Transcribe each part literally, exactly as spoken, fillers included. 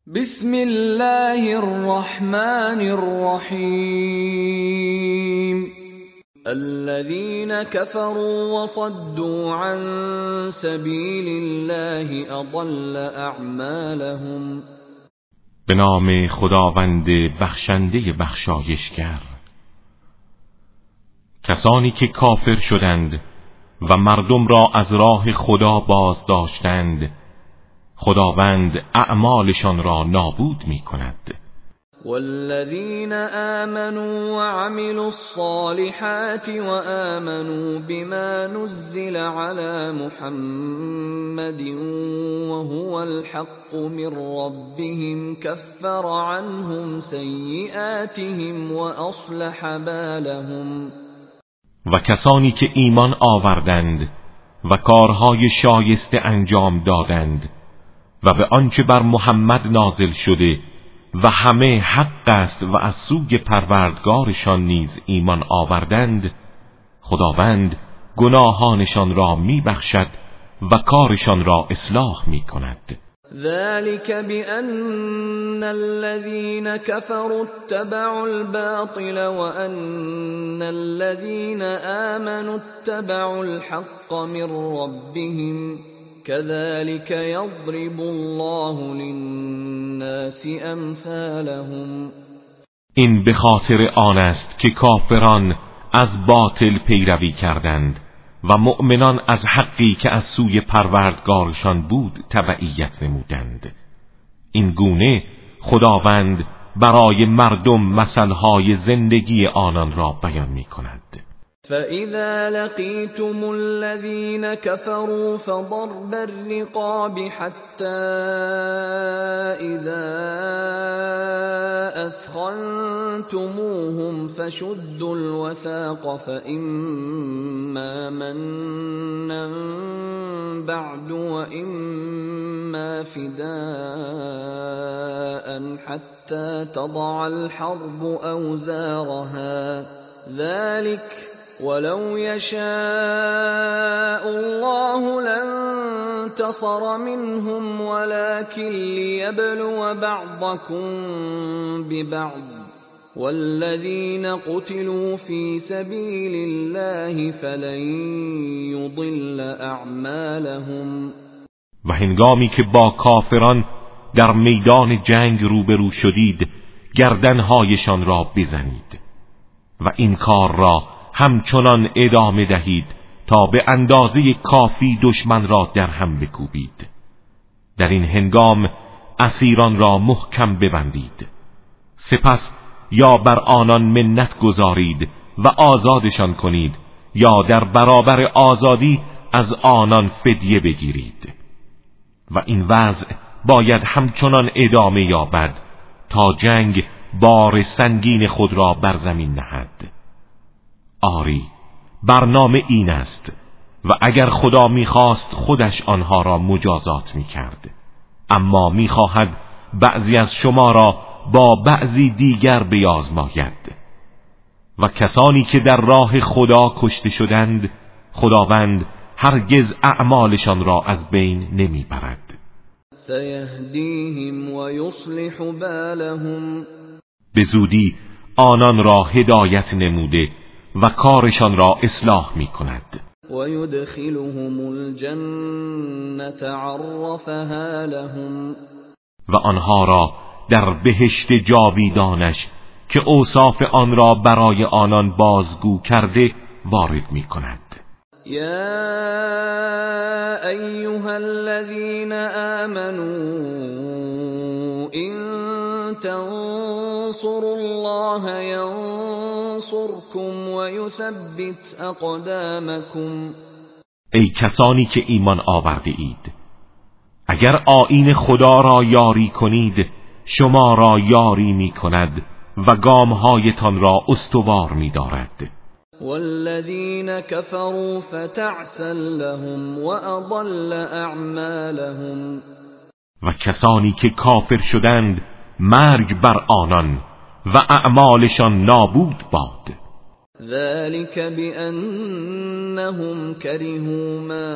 بسم الله الرحمن الرحیم الذين كفروا وصدوا عن سبيل الله اضل اعمالهم. به نام خداوند بخشنده بخشایشگر. کسانی که کافر شدند و مردم را از راه خدا باز داشتند، خداوند اعمالشان را نابود می کند. والذین آمنوا وعملوا الصالحات وآمنوا بما نزل على محمد وهو الحق من ربهم كفر عنهم سیئاتهم وأصلح بالهم. و کسانی که ایمان آوردند و کارهای شایسته انجام دادند و به آنچه بر محمد نازل شده و همه حق است و از سوی پروردگارشان نیز ایمان آوردند، خداوند گناهانشان را میبخشد و کارشان را اصلاح میکند. ذلك بأن الذين كفروا اتبعوا الباطل وأن الذين آمنوا اتبعوا الحق من ربهم كذلك يضرب الله للناس امثالهم. این به خاطر آن است که کافران از باطل پیروی کردند و مؤمنان از حقی که از سوی پروردگارشان بود تبعیت نمودند. این گونه خداوند برای مردم مثلهای زندگی آنان را بیان می کند. فَإِذَا لَقِيتُمُ الَّذِينَ كَفَرُوا فَضَرْبَ الرِّقَابِ حَتَّى إِذَا أَثْخَنْتُمُوهُمْ فَشُدُّوا الْوَثَاقَ فَإِمَّا مَنًّا بَعْدُ وَإِمَّا فِدَاءً حَتَّى تَضَعَ الْحَرْبُ أَوْزَارَهَا ذَلِكَ ولو يشاء الله لانتصر منهم ولكن ليبلو بعضكم ببعض والذين قتلوا في سبيل الله فلن يضل اعمالهم. و هنگامی که با کافران در میدان جنگ روبرو شدید، گردنهایشان را بزنید و این کار را همچنان ادامه دهید تا به اندازه کافی دشمن را در هم بکوبید. در این هنگام اسیران را محکم ببندید، سپس یا بر آنان منت گذارید و آزادشان کنید یا در برابر آزادی از آنان فدیه بگیرید. و این وضع باید همچنان ادامه یابد تا جنگ بار سنگین خود را بر زمین نهد. آری، برنامه این است و اگر خدا می‌خواست خودش آنها را مجازات می‌کرد، اما می‌خواهد بعضی از شما را با بعضی دیگر بیازماید. و کسانی که در راه خدا کشته شدند، خداوند هرگز اعمالشان را از بین نمیبرد. سیهدیهم و یصلح بالهم. به زودی آنان را هدایت نموده و کارشان را اصلاح می کند. و یدخلهم الجنة عرفها لهم. و آنها را در بهشت جاویدانش که اوصاف آن را برای آنان بازگو کرده وارد می کند. یا ایها الذین آمنوا این تنصروا الله ینصركم و یثبت اقدامکم. ای کسانی که ایمان آورده اید، اگر آیین خدا را یاری کنید شما را یاری می کند و گامهایتان را استوار می دارد. والذین کفروا فتعسا لهم واضل اعمالهم. و کسانی که کافر شدند مرگ بر آنان و اعمالشان نابود باد. ذلك بأنهم كرهوا ما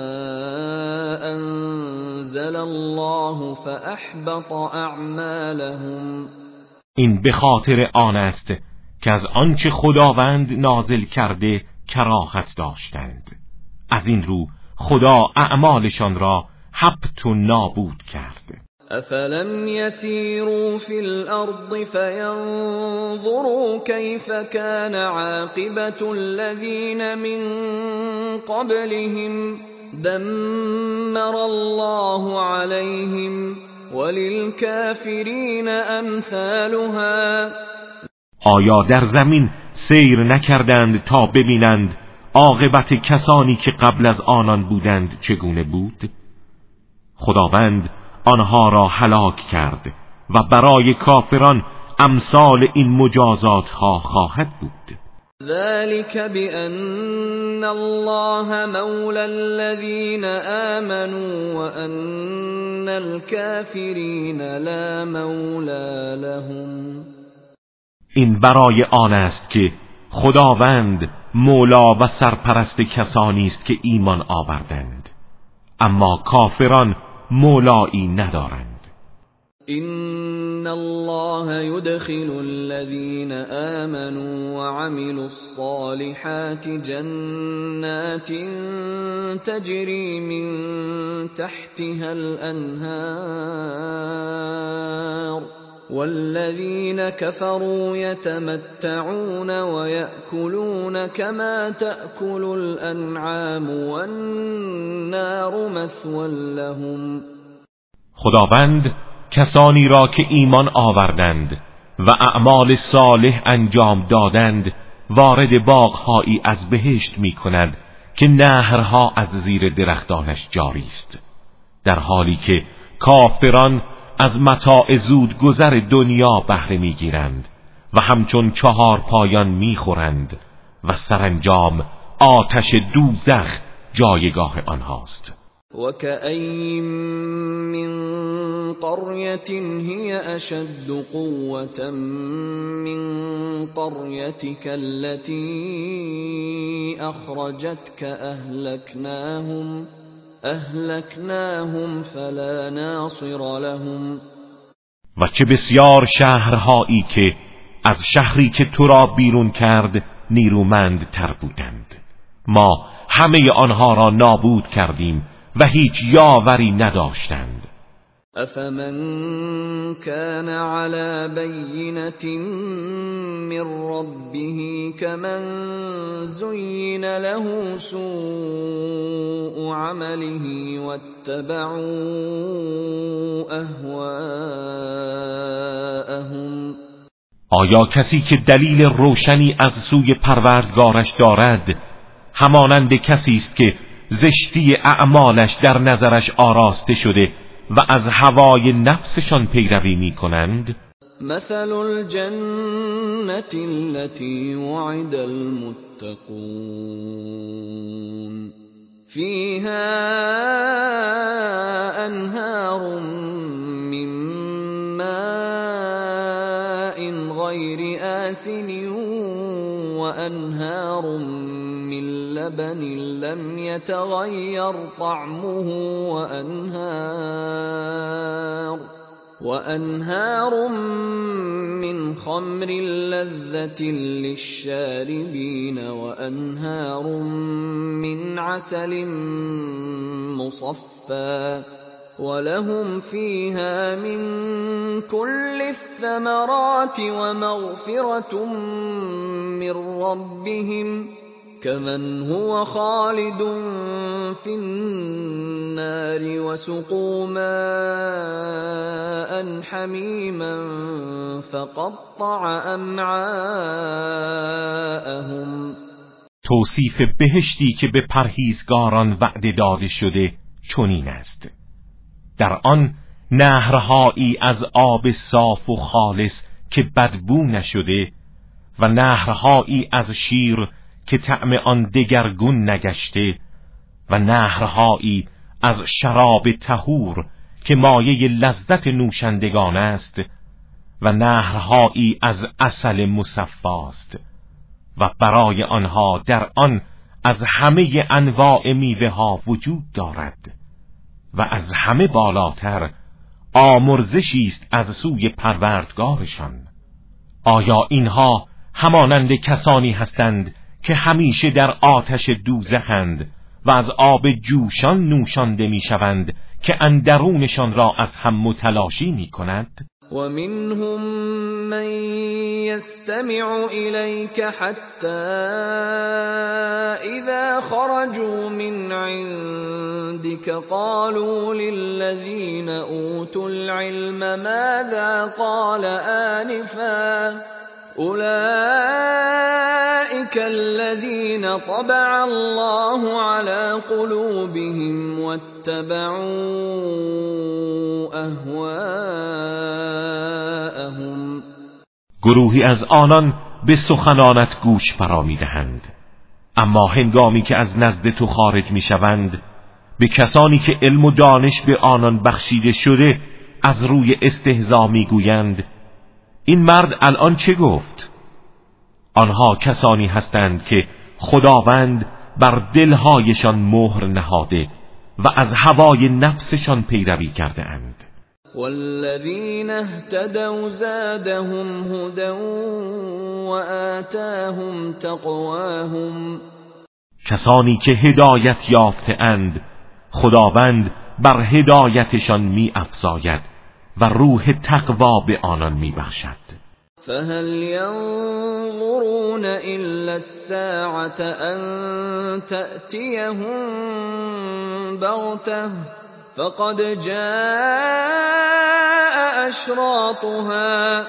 أنزل الله فأحبط أعمالهم. این به خاطر آن است که از آنچه خداوند نازل کرده کراهت داشتند، از این رو خدا اعمالشان را حبط و نابود کرد. افلم يسيروا في الارض فينظروا كيف كان عاقبة الذين من قبلهم دمر الله عليهم وللكافرين امثالها. آیا در زمین سیر نکردند تا ببینند عاقبت کسانی که قبل از آنان بودند چگونه بود؟ خداوند آنها را هلاک کرد و برای کافران امثال این مجازات ها خواهد بود. ذلك بأن الله مولى الذين آمنوا وأن الكافرين لا مولى لهم. این برای آن است که خداوند مولا و سرپرست کسانی است که ایمان آوردند، اما کافران مولایی ندارند. إن الله يدخل الذين آمنوا وعملوا الصالحات جنات تجري من تحتها الأنهار والذين كفروا يتمتعون ويأكلون كما تأكل الأنعام والنار مثوى لهم. خداوند کسانی را که ایمان آوردند و اعمال صالح انجام دادند وارد باغ‌هایی از بهشت می‌کند که نهرها از زیر درختانش جاری است، در حالی که کافران از متاع زود گذر دنیا بهره می‌گیرند و همچون چهار پایان می‌خورند و سرانجام آتش دوزخ جایگاه آنهاست. وكأين من قرية هي أشد قوة من قريتك التي أخرجتك أهلكناهم أهلكناهم فلا ناصر لهم. و چه بسیار شهرهایی که از شهری که تو را بیرون کرد نیرومند تر بودند، ما همه آنها را نابود کردیم و هیچ یاوری نداشتند. افمن كان على بينة من ربه كمن زين له سوء عمله واتبعوا اهواءهم. آیا کسی که دلیل روشنی از سوی پروردگارش دارد همانند کسی است که زشتی اعمالش در نظرش آراسته شده و از هوای نفسشان پیروی می کنند؟ مثل الجنة التي وعد المتقون فيها انهار من ماء غير آسن وانهار من لبن لم يتغير طعمه وأنهار وأنهار من خمر لذة للشاربين وأنهار من عسل مصفى ولهم فيها من كل الثمرات ومغفرة من ربهم كمن هو خالد في النار وسقوا ماء حميما فقطع امعاءهم. توصیف بهشتی که به پرهیزگاران وعده داده شده چنین است: در آن نهرهایی از آب صاف و خالص که بدبو نشده و نهرهایی از شیر که طعم آن دگرگون نگشته و نهرهایی از شراب طهور که مایه لذت نوشندگان است و نهرهایی از عسل مصفاست و برای آنها در آن از همه انواع میوه ها وجود دارد و از همه بالاتر آمرزشی است از سوی پروردگارشان. آیا اینها همانند کسانی هستند که همیشه در آتش دوزخند و از آب جوشان نوشانده میشوند که اندرونشان را از هم متلاشی میکند؟ ومنهم من يستمع إليك حتى إذا خرجوا من عندك قالوا للذين أوتوا العلم ماذا قال آنفا أولئك الذين طبع الله على قلوبهم واتبعوا أهواءهم. گروهی از آنان به سخنانت گوش فرا می‌دهند، اما هنگامی که از نزد تو خارج می‌شوند به کسانی که علم و دانش به آنان بخشیده شده از روی استهزا می‌گویند این مرد الان چه گفت؟ آنها کسانی هستند که خداوند بر دلهایشان مهر نهاده و از هوای نفسشان پیروی کرده اند. والذین اهتدوا زادهم هدى وآتاهم تقواهم. کسانی که هدایت یافته اند خداوند بر هدایتشان می افزاید و روح تقوا به آنان می بخشد. فهل ينظرون إلا الساعة أن تأتيهم بغتة فقد جاء أشراطها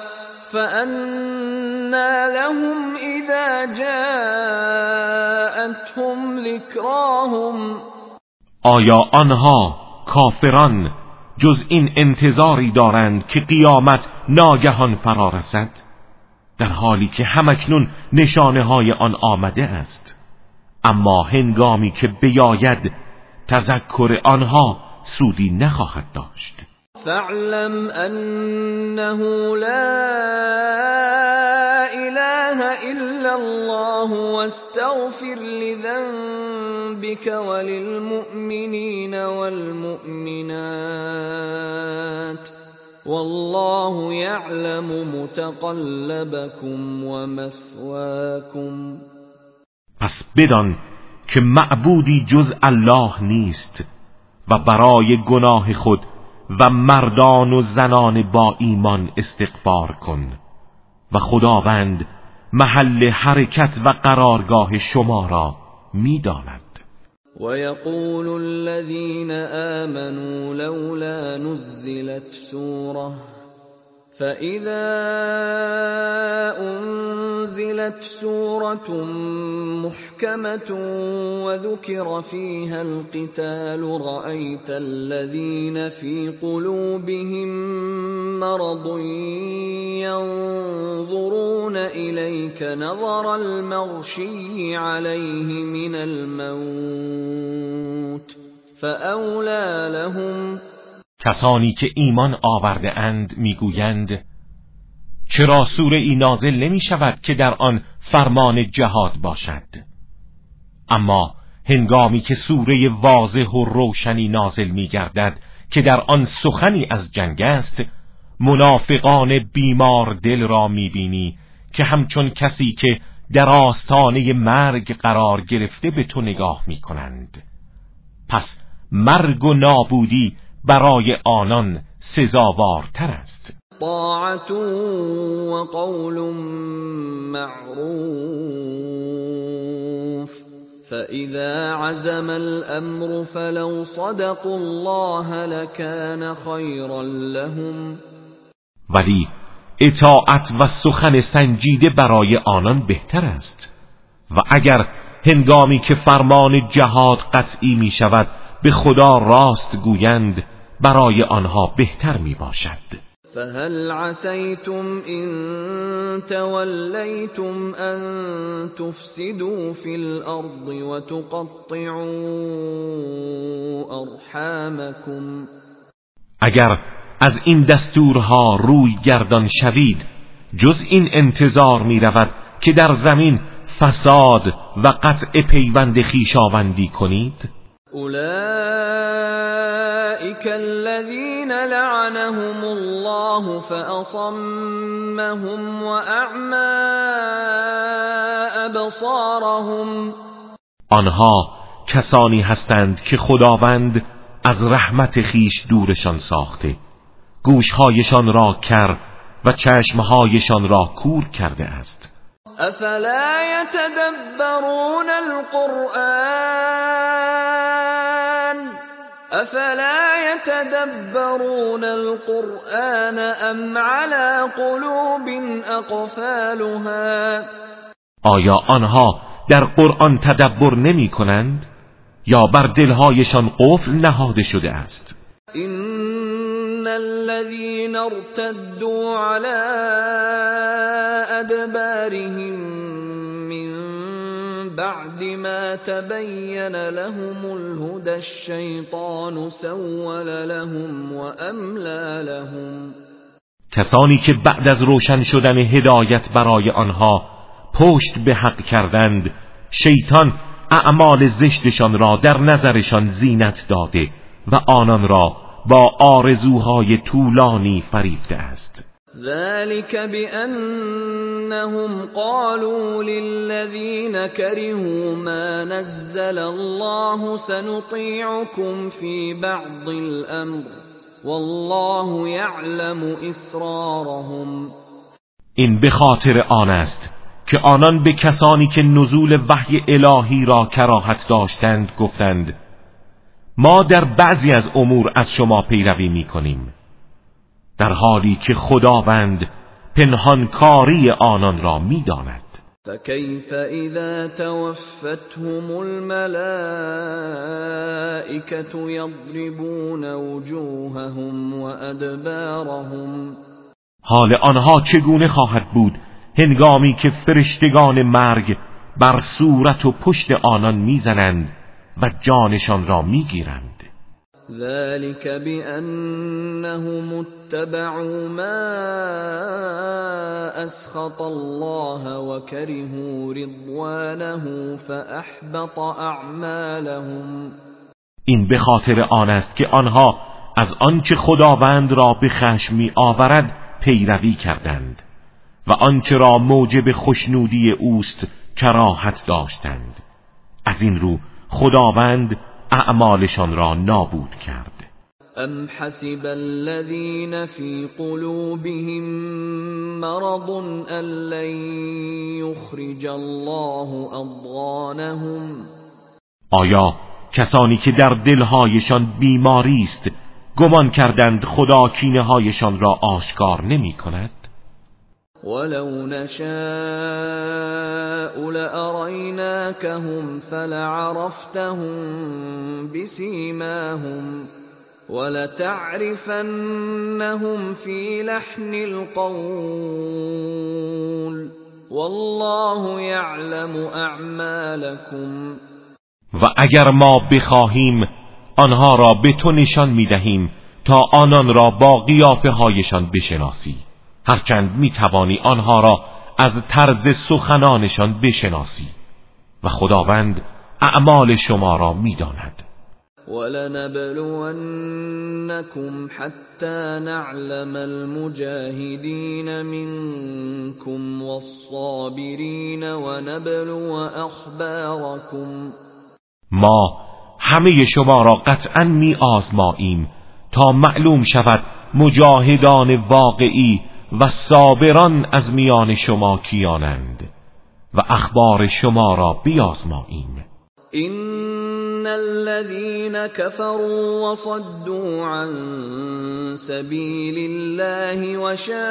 فأنى لهم إذا جاءتهم ذكراهم. آیا آنها کافران جز این انتظاری دارند که قیامت ناگهان فرا رسد، در حالی که همکنون نشانه های آن آمده است؟ اما هنگامی که بیاید تذکر آنها سودی نخواهد داشت. فاعلم انه لا اله الا الله واستغفر لذنبك وللمؤمنين والمؤمنات والله يعلم متقلبكم ومثواكم. پس بدان که معبودی جز الله نیست و برای گناه خود و مردان و زنان با ایمان استغفار کن و خداوند محل حرکت و قرارگاه شما را می‌داند. ويقول الذين آمنوا لولا نزلت سورة فإذا أنزلت سورة محكمة وذكر فيها القتال رأيت الذين في قلوبهم مرض ينظرون إليك نظر المغشي عليه من الموت فأولى لهم. کسانی که ایمان آورده اند میگویند چرا سوره ای نازل نمی شود که در آن فرمان جهاد باشد؟ اما هنگامی که سوره واضح و روشنی نازل می گردد که در آن سخنی از جنگ است، منافقان بیمار دل را می بینی که همچون کسی که در آستانه مرگ قرار گرفته به تو نگاه می کنند. پس مرگ و نابودی برای آنان سزاوارتر است. طاعت و قول معروف فاذا عزم الامر فلو صدقوا الله لكان خيرا لهم. ولی اطاعت و سخن سنجیده برای آنان بهتر است و اگر هنگامی که فرمان جهاد قطعی می شود به خدا راست گویند برای آنها بهتر می باشد. فهل عسیتم ان تولیتم ان تفسدوا فی الارض وتقطعوا ارحامکم. اگر از این دستورها روی گردان شوید جز این انتظار می رود که در زمین فساد و قطع پیوند خویشاوندی کنید؟ اولئک الذین لعنهم الله فاصمهم واعمی ابصارهم. آنها کسانی هستند که خداوند از رحمت خیش دورشان ساخته، گوشهایشان را کر و چشمهایشان را کور کرده است. افلا یتدبرون القرآن افلا یتدبرون القرآن ام على قلوب اقفالها. آیا آنها در قرآن تدبر نمی کنند یا بر دلهایشان قفل نهاده شده است؟ ان الذين ارتدوا على ادبارهم من بعد ما تبين لهم الهدى الشيطان سول لهم واملى لهم. کسانی که بعد از روشن شدن هدایت برای آنها پشت به حق کردند، شیطان اعمال زشتشان را در نظرشان زینت داده و آنان را با آرزوهای طولانی فریفته است. ذلك بأنهم قالوا للذين كرهوا ما نزل الله سنطيعكم في بعض الأمر والله يعلم اسرارهم. این به خاطر آن است که آنان به کسانی که نزول وحی الهی را کراهت داشتند گفتند ما در بعضی از امور از شما پیروی می کنیم، در حالی که خداوند پنهانکاری آنان را می داند. فكيف اذا توفتهم الملائكة يضربون وجوههم وادبارهم. حال آنها چگونه خواهد بود هنگامی که فرشتگان مرگ بر صورت و پشت آنان میزنند و جانشان را میگیرند. ذلك بأنهم اتبعوا ما اسخط الله وكرهوا رضوانه فاحبط اعمالهم. این به خاطر آن است که آنها از آنچه خداوند را به خشم می آورد پیروی کردند و آنچه را موجب خوشنودی اوست کراهت داشتند. از این رو خداوند اعمالشان را نابود کرد. ام حسب الذين في قلوبهم مرض ان لن يخرج الله اضغانهم. آیا کسانی که در دلهایشان بیماری است گمان کردند خدا کینه هایشان را آشکار نمی کند؟ ولو نشاء لأريناكهم فلعرفتهم بسيماهم ولتعرفنهم في لحن القول والله يعلم اعمالكم. و اگر ما بخواهیم آنها را به تو نشان می دهیم تا آنان را با قیافه هایشان بشناسی، هرچند می توانی آنها را از طرز سخنانشان بشناسی و خداوند اعمال شما را می داند. وَلَنَبْلُوَنَّكُمْ حَتَّى نَعْلَمَ الْمُجَاهِدِينَ مِنْكُمْ وَالصَّابِرِينَ وَنَبْلُوَ أَخْبَارَكُمْ. ما همه شما را قطعا می آزماییم تا معلوم شود مجاهدان واقعی و صابران از میان شما کیانند و اخبار شما را بیازماییم. ان الذين كفروا وصدوا عن سبيل الله وشاقوا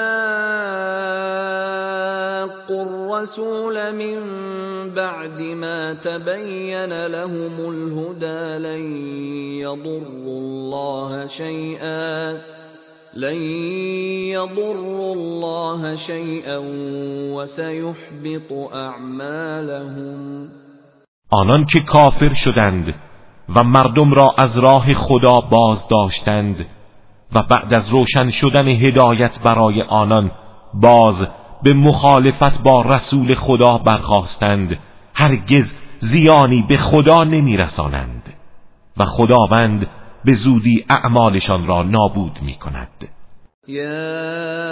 الرسول من بعد ما تبين لهم الهدى لن يضروا الله شيئا لن يضروا الله شيئا وسيحبط اعمالهم. آنان که کافر شدند و مردم را از راه خدا باز داشتند و بعد از روشن شدن هدایت برای آنان باز به مخالفت با رسول خدا برخاستند، هرگز زیانی به خدا نمیرسانند و خداوند به زودی اعمالشان را نابود میکند. یا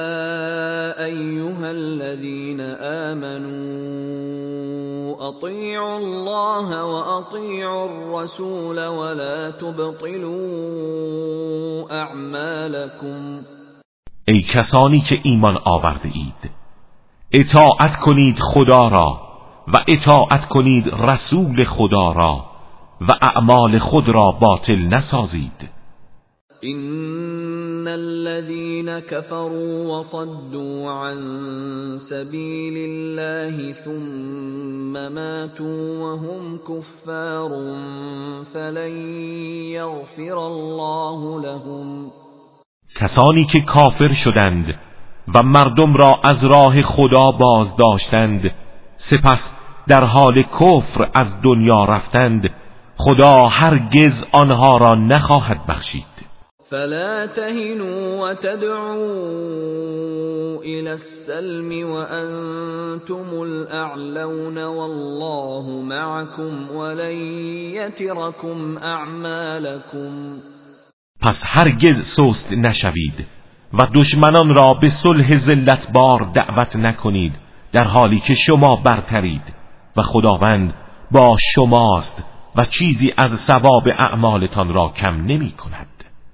ایها الذین آمنوا اطیعوا الله و اطیعوا الرسول ولا تبطلوا اعمالکم. ای کسانی که ایمان آورده اید، اطاعت کنید خدا را و اطاعت کنید رسول خدا را و اعمال خود را باطل نسازید. ان الذين كفروا وصدوا عن سبيل الله ثم ماتوا وهم كفار فلن يغفر الله لهم. کسانی که کافر شدند و مردم را از راه خدا باز داشتند سپس در حال کفر از دنیا رفتند، خدا هرگز آنها را نخواهد بخشید. فلا تهنوا وتدعوا إلى السلم وأنتم الأعلون والله معكم ولن يتركم أعمالكم. پس هرگز سست نشوید و دشمنان را به صلح ذلت بار دعوت نکنید در حالی که شما برترید و خداوند با شماست و چیزی از ثواب اعمالتان را کم نمی کند.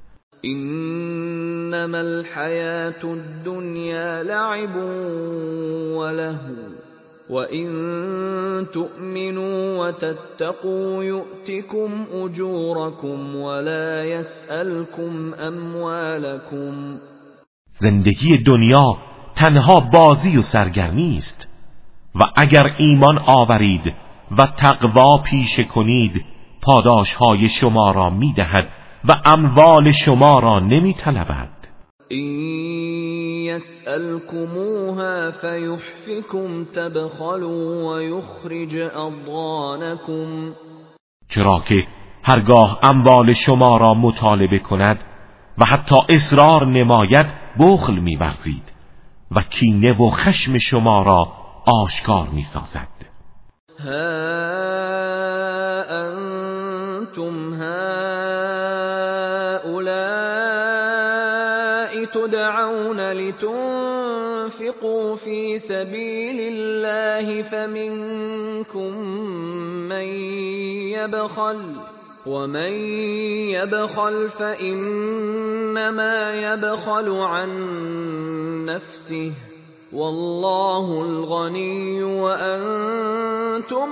انما الحیاة الدنیا لعب ولهو وإن تؤمنوا وتتقوا يؤتكم أجوركم ولا يسألكم أموالكم. زندگی دنیا تنها بازی و سرگرمی است و اگر ایمان آورید و تقوا پیشه کنید پاداشهای شما را میدهد و اموال شما را نمیطلبد. این یسألکموها فیحفکم تبخلوا و یخرج اضغانکم. چرا که هرگاه اموال شما را مطالبه کند و حتی اصرار نماید بخل می‌ورزید و کینه و خشم شما را آشکار می‌سازد. ها انتم هؤلاء تدعون لتنفقوا في سبيل الله فمنكم من يبخل ومن يبخل فإنما يبخل عن نفسه والله الغني وأنتم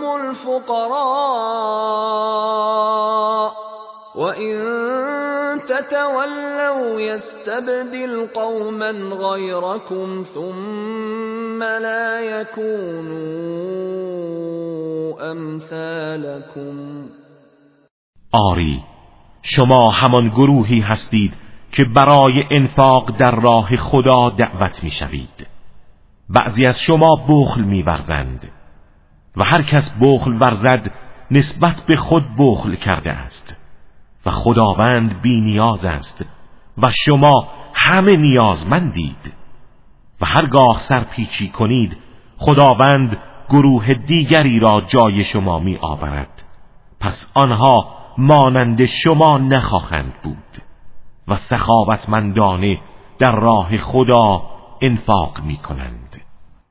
الفقراء وإن تتولوا يستبدل قوما غيركم ثم لا يكونوا أمثالكم. آری شما همان گروهی هستید که برای انفاق در راه خدا دعوت می شوید. بعضی از شما بخل می ورزند و هر کس بخل ورزد نسبت به خود بخل کرده است و خداوند بی نیاز است و شما همه نیازمندید و هرگاه سرپیچی کنید خداوند گروه دیگری را جای شما می آورد، پس آنها مانند شما نخواهند بود و سخاوتمندانه در راه خدا انفاق می کنند.